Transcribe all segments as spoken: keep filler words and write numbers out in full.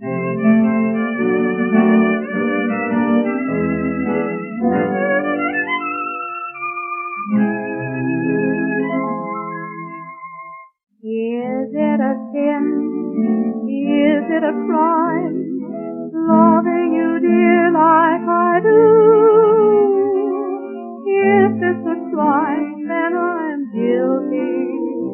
Is it a sin? Is it a crime? Loving you, dear, like I do. If it's a crime, then I'm guilty,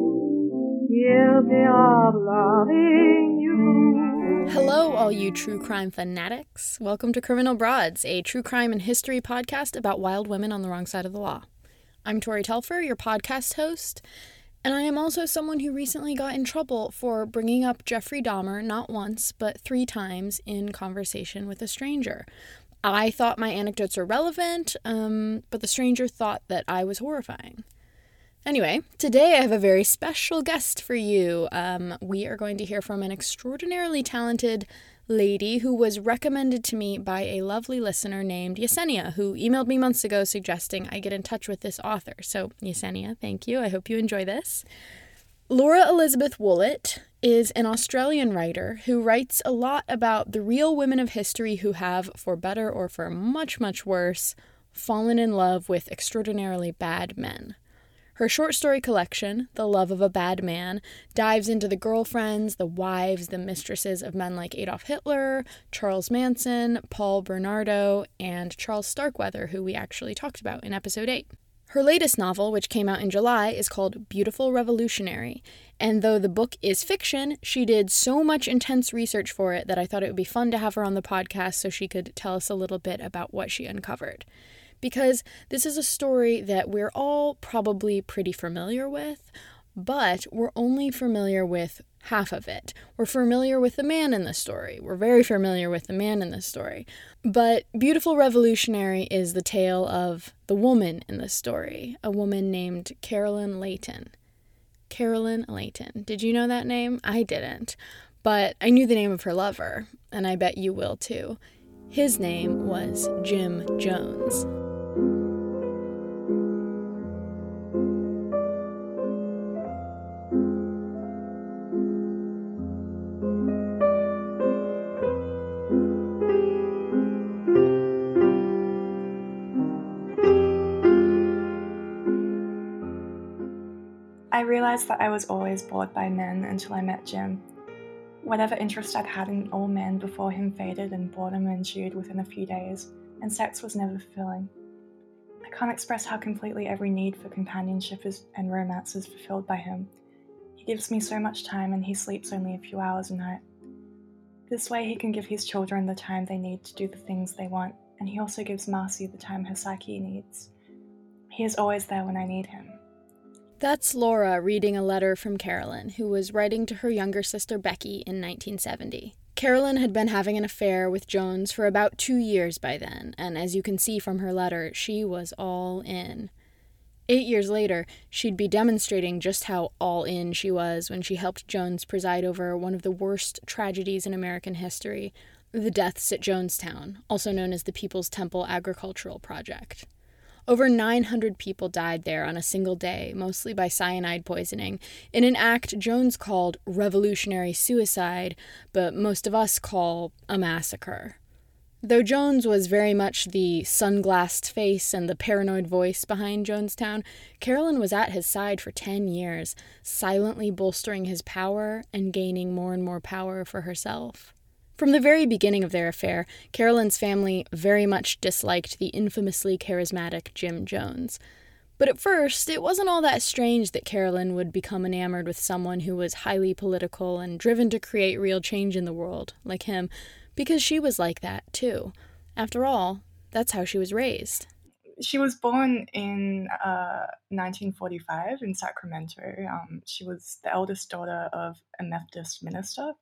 guilty of loving you. Hello, all you true crime fanatics. Welcome to Criminal Broads, a true crime and history podcast about wild women on the wrong side of the law. I'm Tori Telfer, your podcast host, and I am also someone who recently got in trouble for bringing up Jeffrey Dahmer not once, but three times in conversation with a stranger. I thought my anecdotes were relevant, um, but the stranger thought that I was horrifying. Anyway, today I have a very special guest for you. Um, we are going to hear from an extraordinarily talented lady who was recommended to me by a lovely listener named Yesenia, who emailed me months ago suggesting I get in touch with this author. So, Yesenia, thank you. I hope you enjoy this. Laura Elizabeth Woollett is an Australian writer who writes a lot about the real women of history who have, for better or for much, much worse, fallen in love with extraordinarily bad men. Her short story collection, The Love of a Bad Man, dives into the girlfriends, the wives, the mistresses of men like Adolf Hitler, Charles Manson, Paul Bernardo, and Charles Starkweather, who we actually talked about in episode eight. Her latest novel, which came out in July, is called Beautiful Revolutionary, and though the book is fiction, she did so much intense research for it that I thought it would be fun to have her on the podcast so she could tell us a little bit about what she uncovered. Because this is a story that we're all probably pretty familiar with, but we're only familiar with half of it. We're familiar with the man in the story. We're very familiar with the man in the story. But Beautiful Revolutionary is the tale of the woman in the story, a woman named Carolyn Layton. Carolyn Layton. Did you know that name? I didn't. But I knew the name of her lover, and I bet you will too. His name was Jim Jones. I realized that I was always bored by men until I met Jim. Whatever interest I'd had in all men before him faded and boredom ensued within a few days, and sex was never fulfilling. I can't express how completely every need for companionship is, and romance is fulfilled by him. He gives me so much time and he sleeps only a few hours a night. This way he can give his children the time they need to do the things they want, and he also gives Marcy the time her psyche needs. He is always there when I need him. That's Laura reading a letter from Carolyn, who was writing to her younger sister Becky in nineteen seventy. Carolyn had been having an affair with Jones for about two years by then, and as you can see from her letter, she was all in. Eight years later, she'd be demonstrating just how all in she was when she helped Jones preside over one of the worst tragedies in American history, the deaths at Jonestown, also known as the People's Temple Agricultural Project. Over nine hundred people died there on a single day, mostly by cyanide poisoning, in an act Jones called revolutionary suicide, but most of us call a massacre. Though Jones was very much the sunglassed face and the paranoid voice behind Jonestown, Carolyn was at his side for ten years, silently bolstering his power and gaining more and more power for herself. From the very beginning of their affair, Carolyn's family very much disliked the infamously charismatic Jim Jones. But at first, it wasn't all that strange that Carolyn would become enamored with someone who was highly political and driven to create real change in the world, like him, because she was like that, too. After all, that's how she was raised. She was born in uh, nineteen forty-five in Sacramento. Um, she was the eldest daughter of a Methodist minister.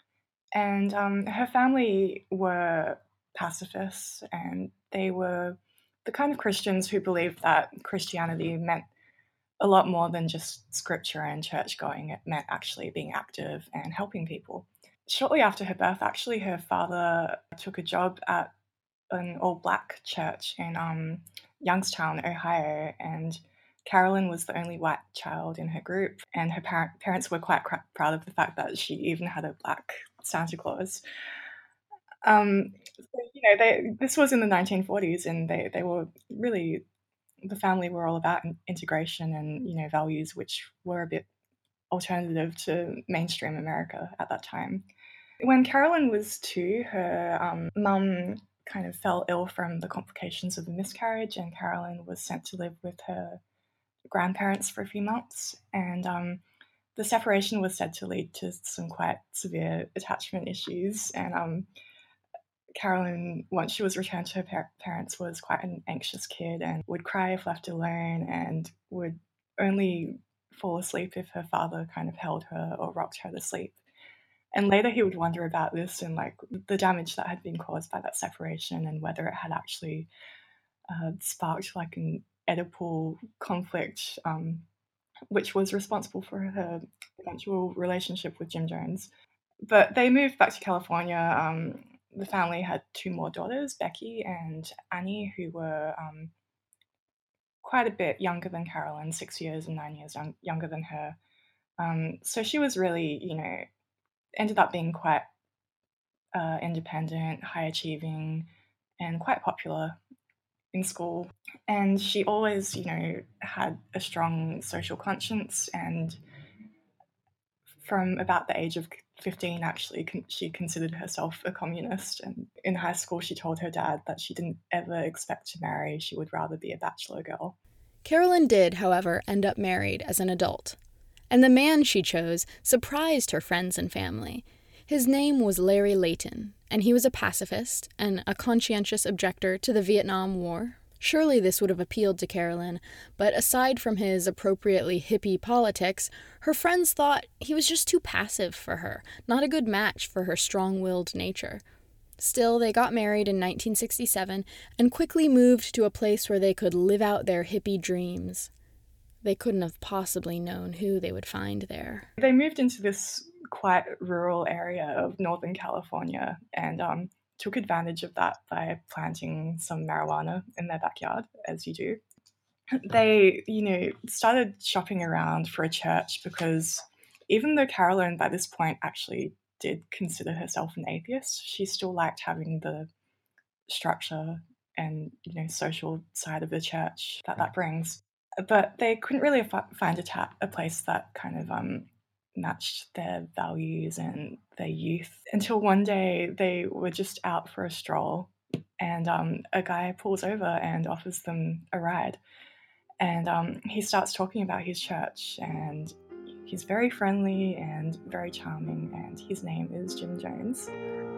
And um, her family were pacifists, and they were the kind of Christians who believed that Christianity meant a lot more than just scripture and church going. It meant actually being active and helping people. Shortly after her birth, actually, her father took a job at an all-black church in um, Youngstown, Ohio, and Carolyn was the only white child in her group, and her par- parents were quite cr- proud of the fact that she even had a black Santa Claus. Um, so, you know, they this was in the nineteen forties, and they, they were really, the family were all about integration and, you know, values which were a bit alternative to mainstream America at that time. When Carolyn was two, her um, mum kind of fell ill from the complications of a miscarriage, and Carolyn was sent to live with her grandparents for a few months. And um, the separation was said to lead to some quite severe attachment issues. And um, Carolyn, once she was returned to her par- parents, was quite an anxious kid and would cry if left alone, and would only fall asleep if her father kind of held her or rocked her to sleep. And later he would wonder about this and like the damage that had been caused by that separation, and whether it had actually uh, sparked like an Oedipal conflict, um, which was responsible for her eventual relationship with Jim Jones. But they moved back to California. Um, the family had two more daughters, Becky and Annie, who were um, quite a bit younger than Carolyn, six years and nine years young, younger than her. Um, so she was really, you know, ended up being quite uh, independent, high achieving, and quite popular in school. And she always, you know, had a strong social conscience, and from about the age of fifteen, actually, con- she considered herself a communist. And in high school, she told her dad that she didn't ever expect to marry. She would rather be a bachelor girl. Carolyn did, however, end up married as an adult. And the man she chose surprised her friends and family. His name was Larry Layton, and he was a pacifist and a conscientious objector to the Vietnam War. Surely this would have appealed to Carolyn, but aside from his appropriately hippie politics, her friends thought he was just too passive for her, not a good match for her strong-willed nature. Still, they got married in nineteen sixty-seven and quickly moved to a place where they could live out their hippie dreams. They couldn't have possibly known who they would find there. They moved into this quite rural area of Northern California, and um, took advantage of that by planting some marijuana in their backyard, as you do. They, you know, started shopping around for a church because even though Carolyn by this point actually did consider herself an atheist, she still liked having the structure and, you know, social side of the church that that brings. But they couldn't really f- find a, ta- a place that kind of um, matched their values and their youth, until one day they were just out for a stroll, and um, a guy pulls over and offers them a ride. And um, he starts talking about his church, and he's very friendly and very charming, and his name is Jim Jones.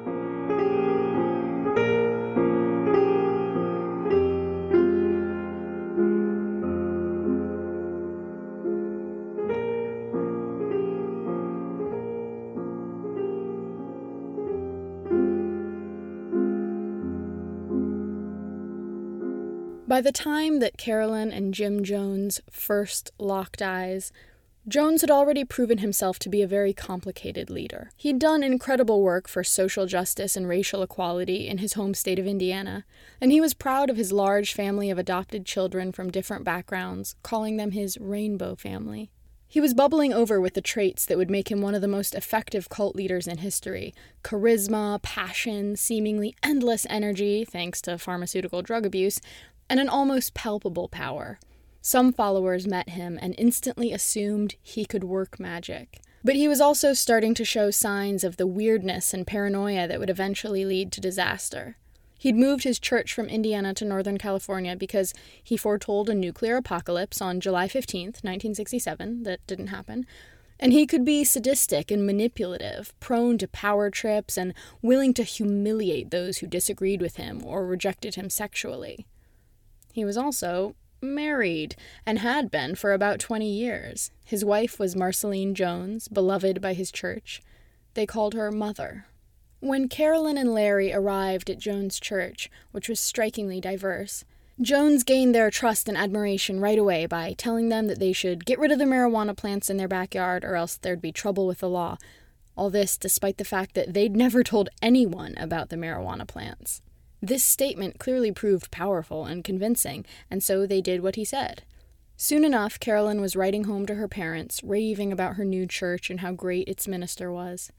By the time that Carolyn and Jim Jones first locked eyes, Jones had already proven himself to be a very complicated leader. He'd done incredible work for social justice and racial equality in his home state of Indiana, and he was proud of his large family of adopted children from different backgrounds, calling them his rainbow family. He was bubbling over with the traits that would make him one of the most effective cult leaders in history: charisma, passion, seemingly endless energy, thanks to pharmaceutical drug abuse, and an almost palpable power. Some followers met him and instantly assumed he could work magic. But he was also starting to show signs of the weirdness and paranoia that would eventually lead to disaster. He'd moved his church from Indiana to Northern California because he foretold a nuclear apocalypse on July fifteenth, nineteen sixty-seven, that didn't happen. And he could be sadistic and manipulative, prone to power trips, and willing to humiliate those who disagreed with him or rejected him sexually. He was also married, and had been for about twenty years. His wife was Marceline Jones, beloved by his church. They called her Mother. When Carolyn and Larry arrived at Jones' church, which was strikingly diverse, Jones gained their trust and admiration right away by telling them that they should get rid of the marijuana plants in their backyard or else there'd be trouble with the law. All this despite the fact that they'd never told anyone about the marijuana plants. This statement clearly proved powerful and convincing, and so they did what he said. Soon enough, Carolyn was writing home to her parents, raving about her new church and how great its minister was.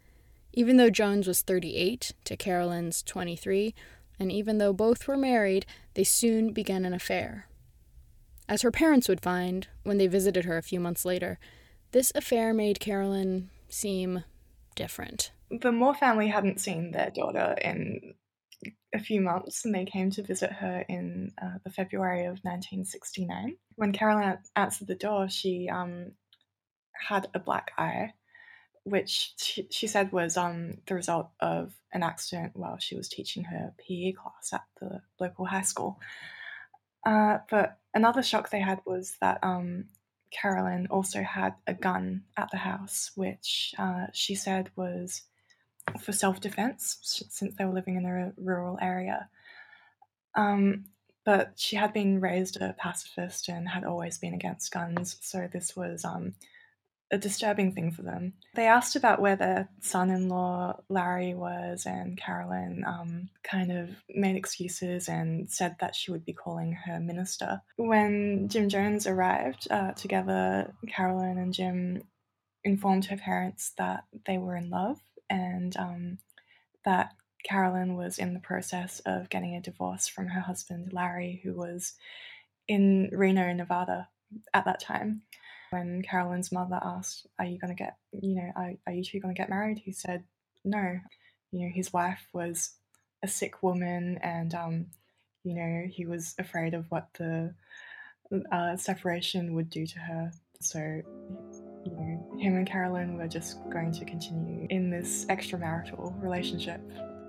Even though Jones was thirty-eight to Carolyn's twenty-three, and even though both were married, they soon began an affair. As her parents would find when they visited her a few months later, this affair made Carolyn seem different. The Moore family hadn't seen their daughter in a few months, and they came to visit her in uh, the February of nineteen sixty-nine. When Carolyn answered the door, she um, had a black eye, which she, she said was um, the result of an accident while she was teaching her P E class at the local high school. Uh, but another shock they had was that um, Carolyn also had a gun at the house, which uh, she said was for self-defense, since they were living in a rural area. Um, but she had been raised a pacifist and had always been against guns, so this was um, a disturbing thing for them. They asked about where their son-in-law Larry was, and Carolyn um, kind of made excuses and said that she would be calling her minister. When Jim Jones arrived uh, together, Carolyn and Jim informed her parents that they were in love, and um, that Carolyn was in the process of getting a divorce from her husband, Larry, who was in Reno, Nevada at that time. When Carolyn's mother asked, are you going to get, you know, are, are you two going to get married? He said, no. You know, his wife was a sick woman, and, um, you know, he was afraid of what the uh, separation would do to her. So, you know, him and Carolyn were just going to continue in this extramarital relationship.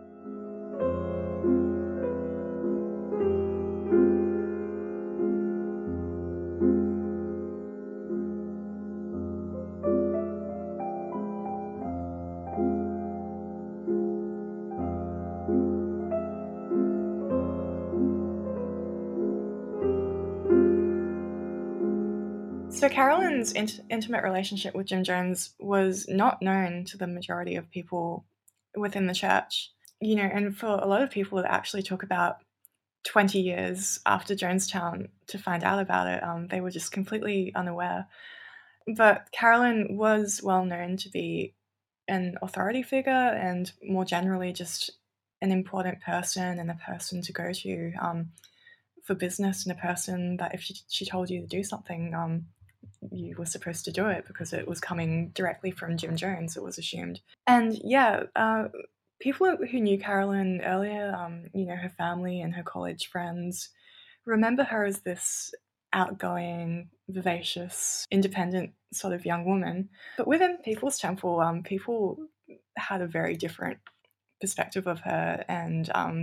So Carolyn's int- intimate relationship with Jim Jones was not known to the majority of people within the church. You know, and for a lot of people, it actually took about twenty years after Jonestown to find out about it. Um, they were just completely unaware. But Carolyn was well known to be an authority figure, and more generally just an important person and a person to go to um, for business, and a person that if she, she told you to do something, um, you were supposed to do it because it was coming directly from Jim Jones, it was assumed. And yeah, uh, people who knew Carolyn earlier, um, you know, her family and her college friends, remember her as this outgoing, vivacious, independent sort of young woman. But within People's Temple, um, people had a very different perspective of her, and um,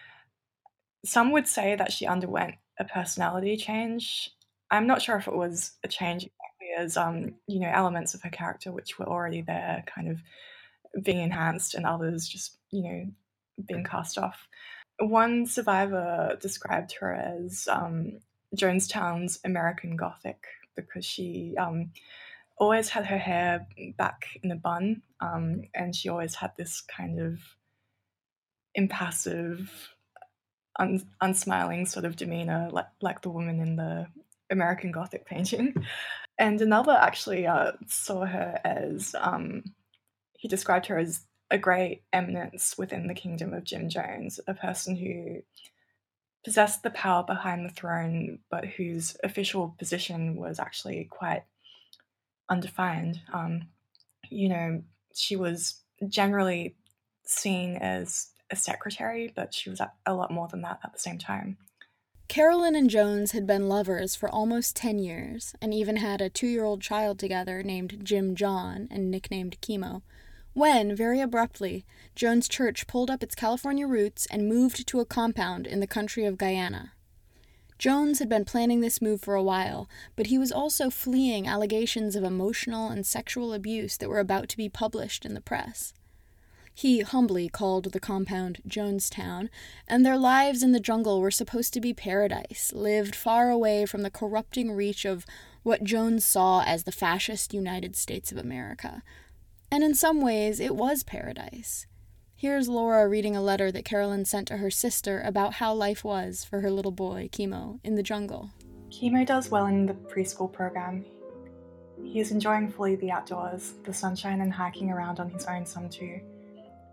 some would say that she underwent a personality change. I'm not sure if it was a change exactly as, um, you know, elements of her character which were already there kind of being enhanced, and others just, you know, being cast off. One survivor described her as um, Jonestown's American Gothic, because she um, always had her hair back in a bun, um, and she always had this kind of impassive, un- unsmiling sort of demeanor, like, like the woman in the American Gothic painting. And another actually uh, saw her as, um, he described her as a great eminence within the kingdom of Jim Jones, a person who possessed the power behind the throne, but whose official position was actually quite undefined. Um, you know, she was generally seen as a secretary, but she was a lot more than that at the same time. Carolyn and Jones had been lovers for almost ten years, and even had a two-year-old child together named Jim John and nicknamed Chemo, when, very abruptly, Jones Church pulled up its California roots and moved to a compound in the country of Guyana. Jones had been planning this move for a while, but he was also fleeing allegations of emotional and sexual abuse that were about to be published in the press. He humbly called the compound Jonestown, and their lives in the jungle were supposed to be paradise, lived far away from the corrupting reach of what Jones saw as the fascist United States of America. And in some ways, it was paradise. Here's Laura reading a letter that Carolyn sent to her sister about how life was for her little boy, Chemo, in the jungle. Chemo does well in the preschool program. He is enjoying fully the outdoors, the sunshine, and hiking around on his own some too.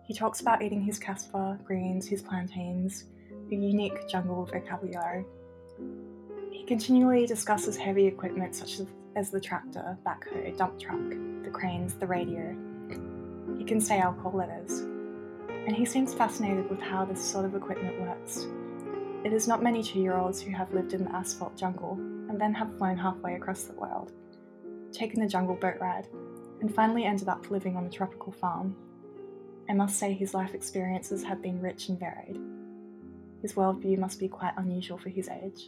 He talks about eating his cassava, greens, his plantains, a unique jungle vocabulary. He continually discusses heavy equipment such as, as the tractor, backhoe, dump truck, the cranes, the radio. He can say our call letters. And he seems fascinated with how this sort of equipment works. It is not many two-year-olds who have lived in the asphalt jungle and then have flown halfway across the world, taken a jungle boat ride, and finally ended up living on a tropical farm. I must say his life experiences have been rich and varied. His worldview must be quite unusual for his age.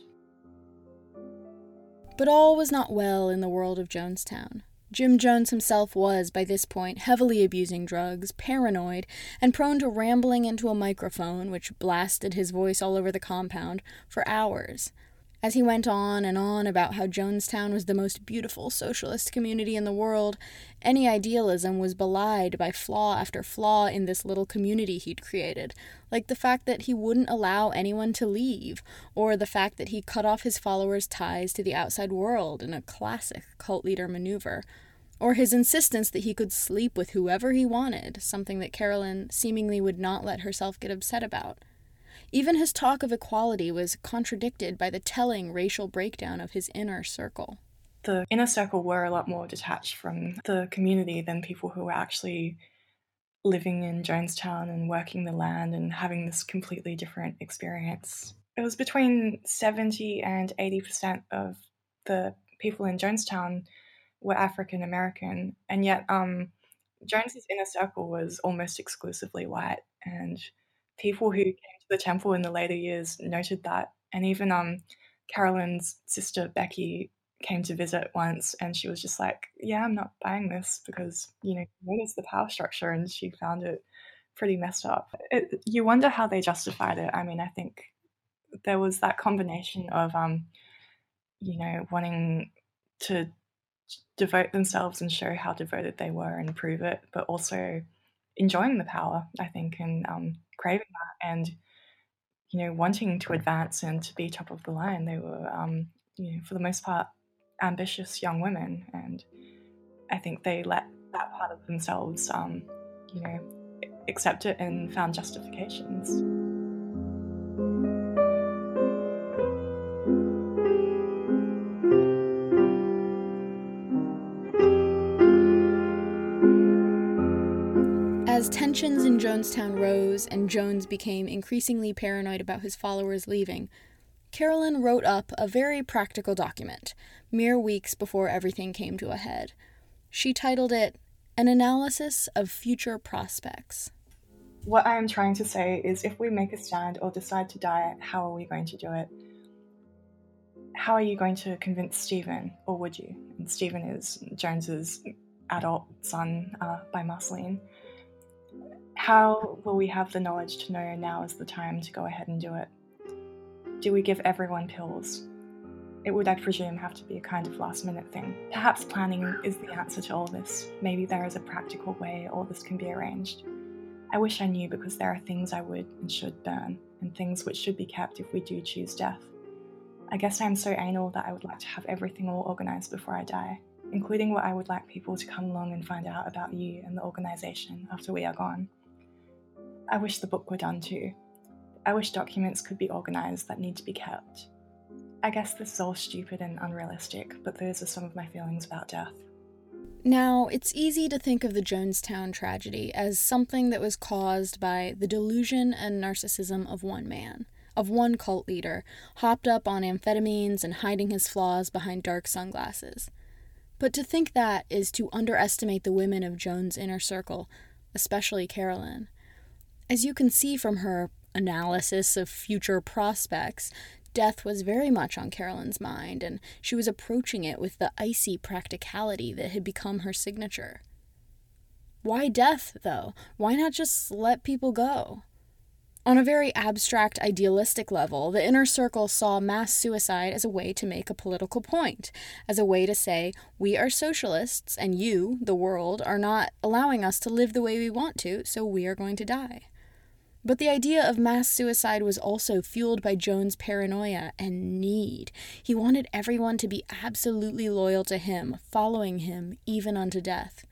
But all was not well in the world of Jonestown. Jim Jones himself was, by this point, heavily abusing drugs, paranoid, and prone to rambling into a microphone, which blasted his voice all over the compound, for hours. As he went on and on about how Jonestown was the most beautiful socialist community in the world, any idealism was belied by flaw after flaw in this little community he'd created, like the fact that he wouldn't allow anyone to leave, or the fact that he cut off his followers' ties to the outside world in a classic cult leader maneuver, or his insistence that he could sleep with whoever he wanted, something that Carolyn seemingly would not let herself get upset about. Even his talk of equality was contradicted by the telling racial breakdown of his inner circle. The inner circle were a lot more detached from the community than people who were actually living in Jonestown and working the land and having this completely different experience. It was between seventy and eighty percent of the people in Jonestown were African American, and yet um, Jones's inner circle was almost exclusively white, and people who came to the temple in the later years noted that. And even um, Carolyn's sister Becky came to visit once, and she was just like, yeah, I'm not buying this because, you know, what is the power structure? And she found it pretty messed up. It, you wonder how they justified it. I mean, I think there was that combination of, um, you know, wanting to devote themselves and show how devoted they were and prove it, but also enjoying the power, I think, and um, craving that, and, you know, wanting to advance and to be top of the line. They were, um, you know, for the most part, ambitious young women, and I think they let that part of themselves, um, you know, accept it and found justifications. As tensions in Jonestown rose and Jones became increasingly paranoid about his followers leaving, Carolyn wrote up a very practical document, mere weeks before everything came to a head. She titled it, An Analysis of Future Prospects. What I am trying to say is, if we make a stand or decide to diet, how are we going to do it? How are you going to convince Stephen, or would you? And Stephen is Jones's adult son uh, by Marceline. How will we have the knowledge to know now is the time to go ahead and do it? Do we give everyone pills? It would, I presume, have to be a kind of last-minute thing. Perhaps planning is the answer to all this. Maybe there is a practical way all this can be arranged. I wish I knew, because there are things I would and should burn, and things which should be kept if we do choose death. I guess I am so anal that I would like to have everything all organised before I die, including what I would like people to come along and find out about you and the organisation after we are gone. I wish the book were done too. I wish documents could be organised that need to be kept. I guess this is all stupid and unrealistic, but those are some of my feelings about death. Now, it's easy to think of the Jonestown tragedy as something that was caused by the delusion and narcissism of one man, of one cult leader, hopped up on amphetamines and hiding his flaws behind dark sunglasses. But to think that is to underestimate the women of Jones' inner circle, especially Carolyn. As you can see from her analysis of future prospects, death was very much on Carolyn's mind, and she was approaching it with the icy practicality that had become her signature. Why death, though? Why not just let people go? On a very abstract, idealistic level, the inner circle saw mass suicide as a way to make a political point, as a way to say, we are socialists, and you, the world, are not allowing us to live the way we want to, so we are going to die. But the idea of mass suicide was also fueled by Jones' paranoia and need. He wanted everyone to be absolutely loyal to him, following him even unto death.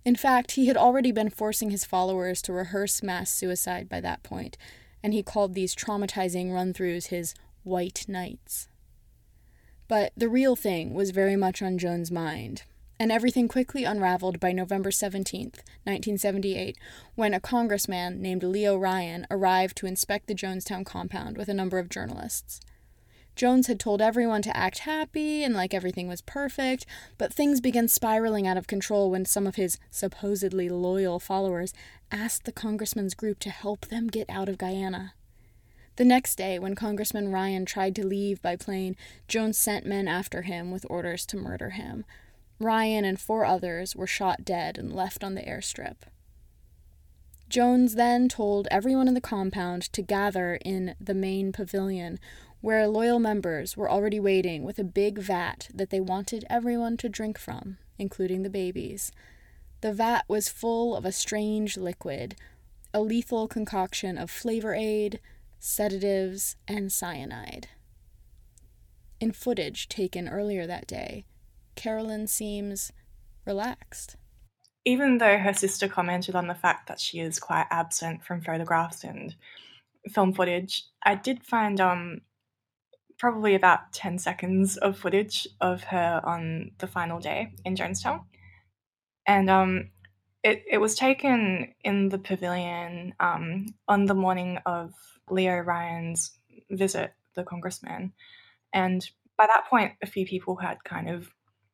In fact, he had already been forcing his followers to rehearse mass suicide by that point, and he called these traumatizing run-throughs his white nights. But the real thing was very much on Joan's mind, and everything quickly unraveled by November seventeenth, nineteen seventy-eight, when a congressman named Leo Ryan arrived to inspect the Jonestown compound with a number of journalists. Jones had told everyone to act happy and like everything was perfect, but things began spiraling out of control when some of his supposedly loyal followers asked the congressman's group to help them get out of Guyana. The next day, when Congressman Ryan tried to leave by plane, Jones sent men after him with orders to murder him. Ryan and four others were shot dead and left on the airstrip. Jones then told everyone in the compound to gather in the main pavilion, where loyal members were already waiting with a big vat that they wanted everyone to drink from, including the babies. The vat was full of a strange liquid, a lethal concoction of flavor aid, sedatives, and cyanide. In footage taken earlier that day, Carolyn seems relaxed. Even though her sister commented on the fact that she is quite absent from photographs and film footage, I did find um probably about ten seconds of footage of her on the final day in Jonestown. And um, it, it was taken in the pavilion um, on the morning of Leo Ryan's visit, the congressman. And by that point, a few people had kind of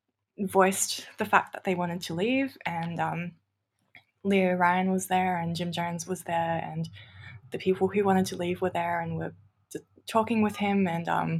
voiced the fact that they wanted to leave. And um, Leo Ryan was there and Jim Jones was there. And the people who wanted to leave were there and were talking with him, and um,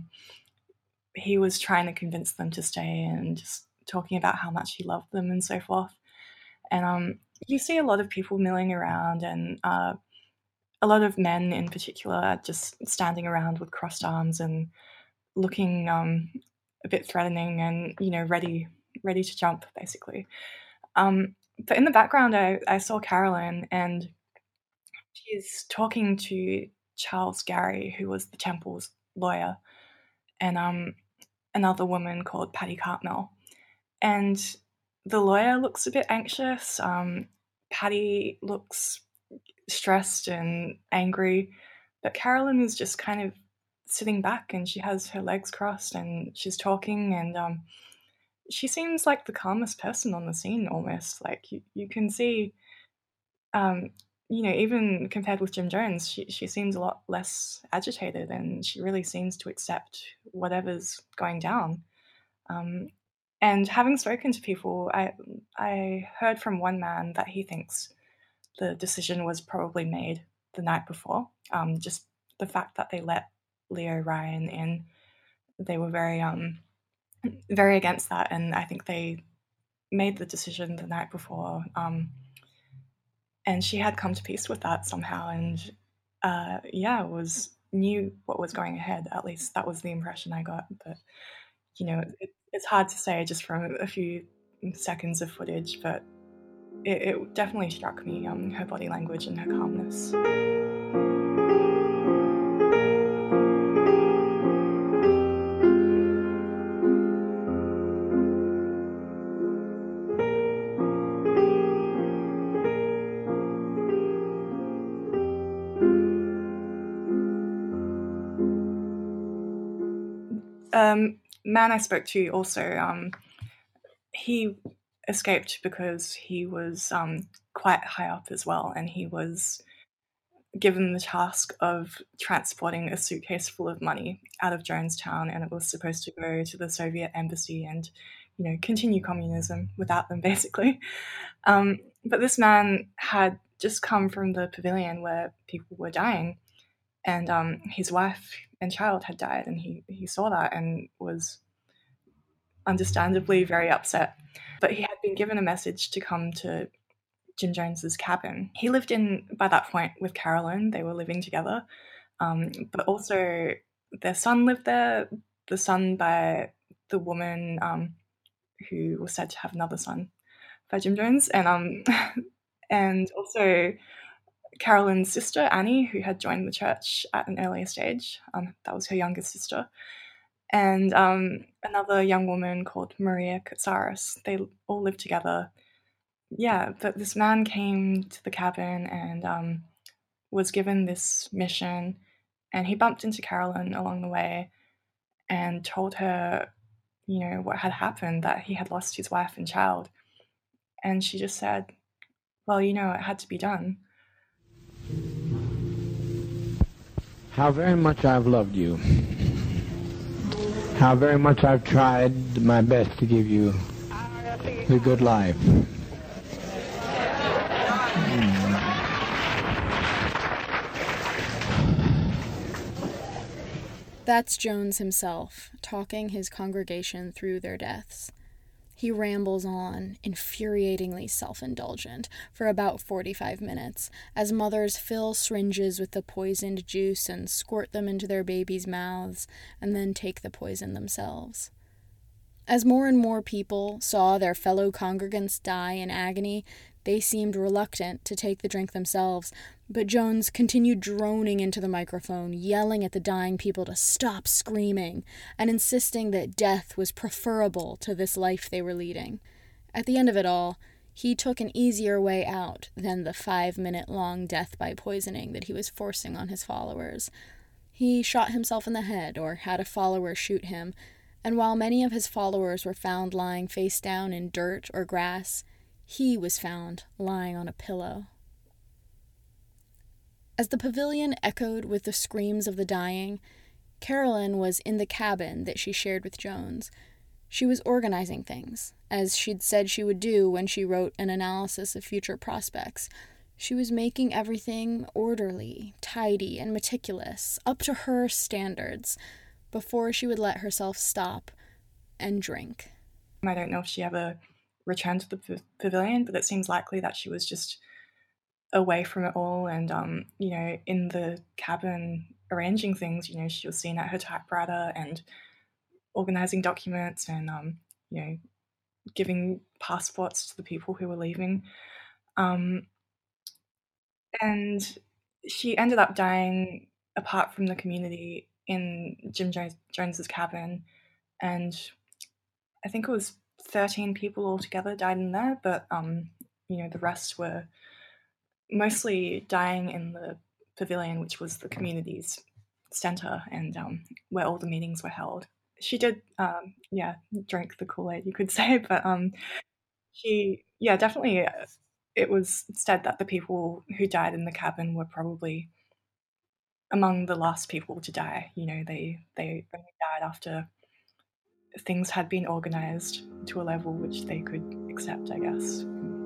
he was trying to convince them to stay and just talking about how much he loved them and so forth. And um, you see a lot of people milling around, and uh, a lot of men in particular just standing around with crossed arms and looking um, a bit threatening and, you know, ready ready to jump, basically. Um, but in the background, I, I saw Carolyn, and she's talking to Charles Gary, who was the temple's lawyer, and um, another woman called Patty Cartmel. And the lawyer looks a bit anxious. Um, Patty looks stressed and angry, but Carolyn is just kind of sitting back, and she has her legs crossed, and she's talking, and um, she seems like the calmest person on the scene, almost. Like, you, you can see, um, you know, even compared with Jim Jones, she, she seems a lot less agitated, and she really seems to accept whatever's going down. Um, and having spoken to people, I I heard from one man that he thinks the decision was probably made the night before. Um, just the fact that they let Leo Ryan in, they were very um very against that, and I think they made the decision the night before. Um, and she had come to peace with that somehow, and uh, yeah, was knew what was going ahead. At least that was the impression I got. But you know, it, it's hard to say just from a few seconds of footage, but it, it definitely struck me, um, her body language and her calmness. Um, man I spoke to also, um, he escaped because he was um, quite high up as well, and he was given the task of transporting a suitcase full of money out of Jonestown, and it was supposed to go to the Soviet embassy and, you know, continue communism without them, basically. Um, but this man had just come from the pavilion where people were dying, and um, his wife and child had died, and he, he saw that and was understandably very upset. But he had been given a message to come to Jim Jones's cabin. He lived in, by that point, with Carolyn. They were living together. Um, but also their son lived there, the son by the woman um, who was said to have another son by Jim Jones. And um, and also Carolyn's sister, Annie, who had joined the church at an earlier stage. Um, that was her youngest sister. And um, another young woman called Maria Katsaris. They all lived together. yeah, but this man came to the cabin and um, was given this mission, and he bumped into Carolyn along the way and told her, you know, what had happened, that he had lost his wife and child. And she just said, well, you know, it had to be done. How very much I've loved you. How very much I've tried my best to give you the good life. That's Jones himself, talking his congregation through their deaths. He rambles on, infuriatingly self-indulgent, for about forty-five minutes, as mothers fill syringes with the poisoned juice and squirt them into their babies' mouths, and then take the poison themselves. As more and more people saw their fellow congregants die in agony, they seemed reluctant to take the drink themselves, but Jones continued droning into the microphone, yelling at the dying people to stop screaming, and insisting that death was preferable to this life they were leading. At the end of it all, he took an easier way out than the five-minute-long death by poisoning that he was forcing on his followers. He shot himself in the head, or had a follower shoot him, and while many of his followers were found lying face down in dirt or grass, he was found lying on a pillow. As the pavilion echoed with the screams of the dying, Carolyn was in the cabin that she shared with Jones. She was organizing things, as she'd said she would do when she wrote an analysis of future prospects. She was making everything orderly, tidy, and meticulous, up to her standards, before she would let herself stop and drink. I don't know if she ever returned to the p- pavilion, but it seems likely that she was just away from it all and, um, you know, in the cabin arranging things. You know, she was seen at her typewriter and organizing documents and, um, you know, giving passports to the people who were leaving. Um, and she ended up dying apart from the community in Jim Jones- Jones's cabin, and I think it was thirteen people altogether died in there, but um, you know, the rest were mostly dying in the pavilion, which was the community's center and um, where all the meetings were held. She did, um, yeah, drink the Kool-Aid, you could say, but um, she, yeah, definitely. Uh, it was said that the people who died in the cabin were probably among the last people to die. You know, they they only died after things had been organized to a level which they could accept, I guess.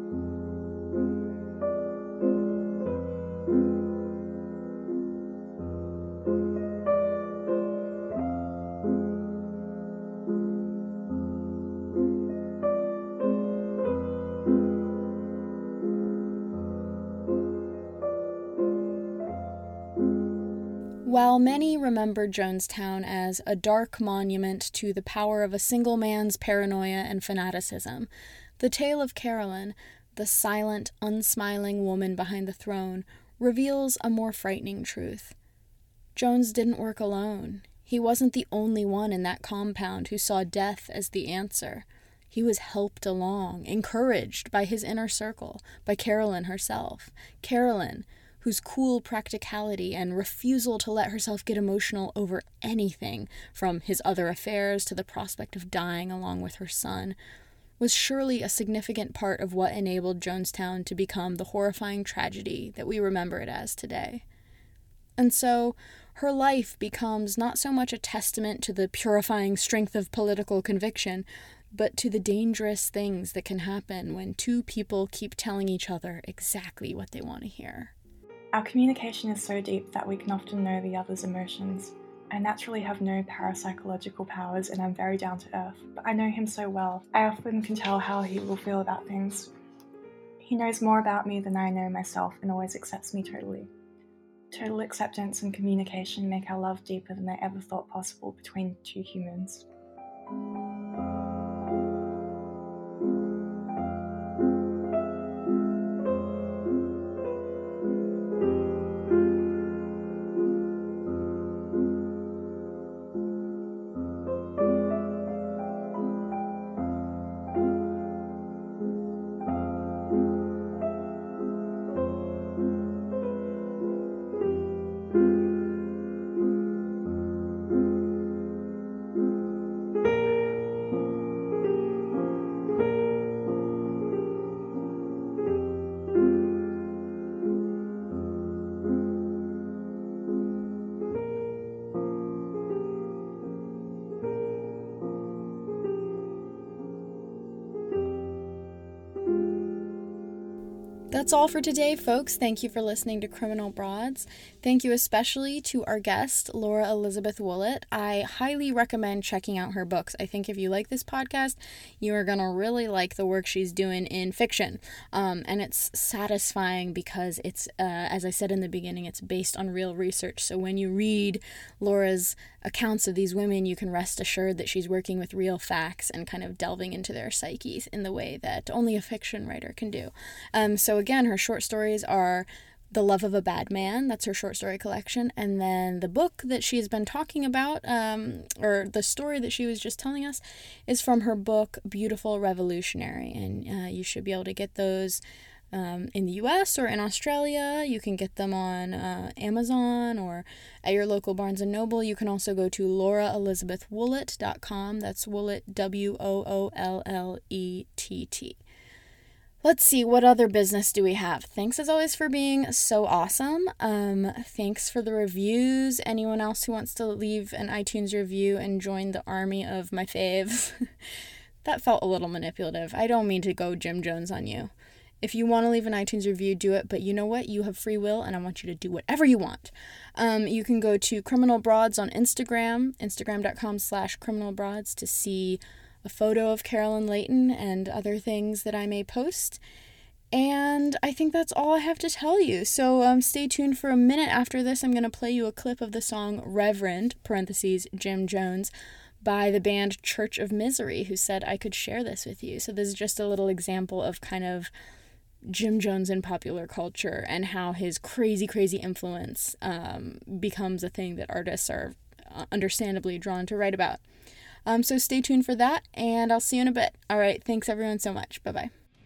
While many remembered Jonestown as a dark monument to the power of a single man's paranoia and fanaticism, the tale of Carolyn, the silent, unsmiling woman behind the throne, reveals a more frightening truth. Jones didn't work alone. He wasn't the only one in that compound who saw death as the answer. He was helped along, encouraged by his inner circle, by Carolyn herself. Carolyn, whose cool practicality and refusal to let herself get emotional over anything, from his other affairs to the prospect of dying along with her son, was surely a significant part of what enabled Jonestown to become the horrifying tragedy that we remember it as today. And so, her life becomes not so much a testament to the purifying strength of political conviction, but to the dangerous things that can happen when two people keep telling each other exactly what they want to hear. Our communication is so deep that we can often know the other's emotions. I naturally have no parapsychological powers and I'm very down to earth, but I know him so well. I often can tell how he will feel about things. He knows more about me than I know myself and always accepts me totally. Total acceptance and communication make our love deeper than I ever thought possible between two humans. That's all for today, folks. Thank you for listening to Criminal Broads. Thank you especially to our guest, Laura Elizabeth Willett. I highly recommend checking out her books. I think if you like this podcast, you are going to really like the work she's doing in fiction. Um, and it's satisfying because it's, uh, as I said in the beginning, it's based on real research. So when you read Laura's accounts of these women, you can rest assured that she's working with real facts and kind of delving into their psyches in the way that only a fiction writer can do. Um, so again, her short stories are The Love of a Bad Man, that's her short story collection, and then the book that she's been talking about, um, or the story that she was just telling us, is from her book Beautiful Revolutionary, and uh, you should be able to get those Um, in the U S or in Australia. You can get them on uh, Amazon or at your local Barnes and Noble. You can also go to laura elizabeth woolett dot com. That's Woolett, W O O L L E T T. Let's see, what other business do we have? Thanks as always for being so awesome. Um, thanks for the reviews. Anyone else who wants to leave an iTunes review and join the army of my faves? That felt a little manipulative. I don't mean to go Jim Jones on you. If you want to leave an iTunes review, do it, but you know what? You have free will, and I want you to do whatever you want. Um, you can go to Criminal Broads on Instagram, instagram.com slash Criminal Broads, to see a photo of Carolyn Layton and other things that I may post. And I think that's all I have to tell you. So um, stay tuned for a minute after this. I'm going to play you a clip of the song Reverend, parentheses, Jim Jones, by the band Church of Misery, who said I could share this with you. So this is just a little example of kind of Jim Jones in popular culture and how his crazy, crazy influence um, becomes a thing that artists are understandably drawn to write about. Um, so stay tuned for that, and I'll see you in a bit. All right, thanks everyone so much. Bye-bye.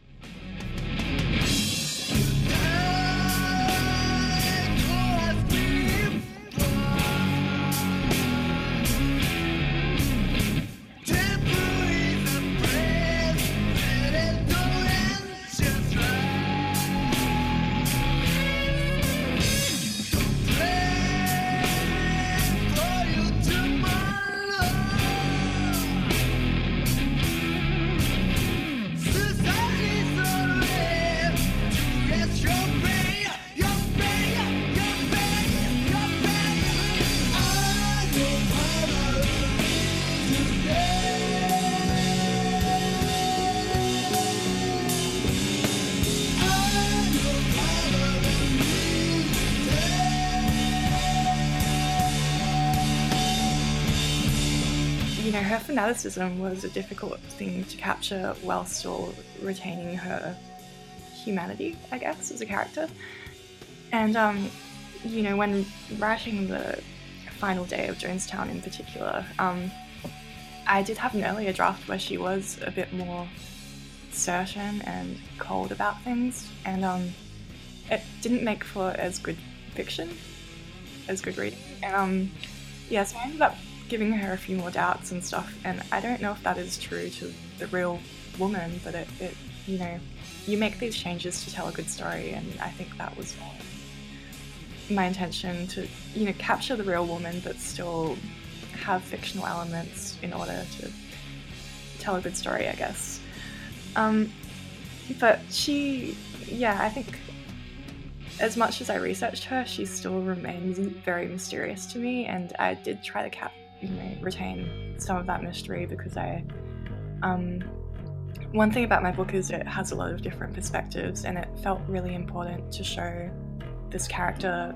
You know, her fanaticism was a difficult thing to capture while still retaining her humanity, I guess, as a character. And, um, you know, when writing the final day of Jonestown in particular, um, I did have an earlier draft where she was a bit more certain and cold about things, and um, it didn't make for as good fiction, as good reading. And, um, yeah, so I ended up giving her a few more doubts and stuff, and I don't know if that is true to the real woman, but it, it you know, you make these changes to tell a good story, and I think that was my intention, to, you know, capture the real woman but still have fictional elements in order to tell a good story, I guess. Um, but she, yeah, I think as much as I researched her, she still remains very mysterious to me, and I did try to cap you know, retain some of that mystery, because I, um, one thing about my book is it has a lot of different perspectives, and it felt really important to show this character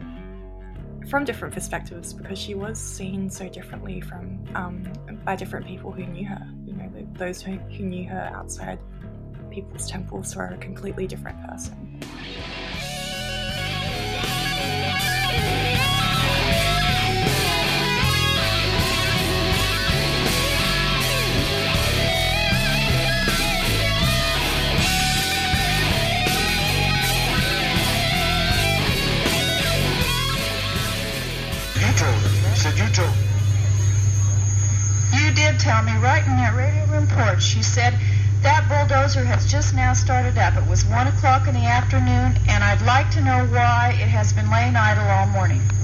from different perspectives, because she was seen so differently from, um, by different people who knew her. You know, those who, who knew her outside People's Temple saw a completely different person. You did tell me right in that radio room porch. You said that bulldozer has just now started up. It was one o'clock in the afternoon, and I'd like to know why it has been laying idle all morning.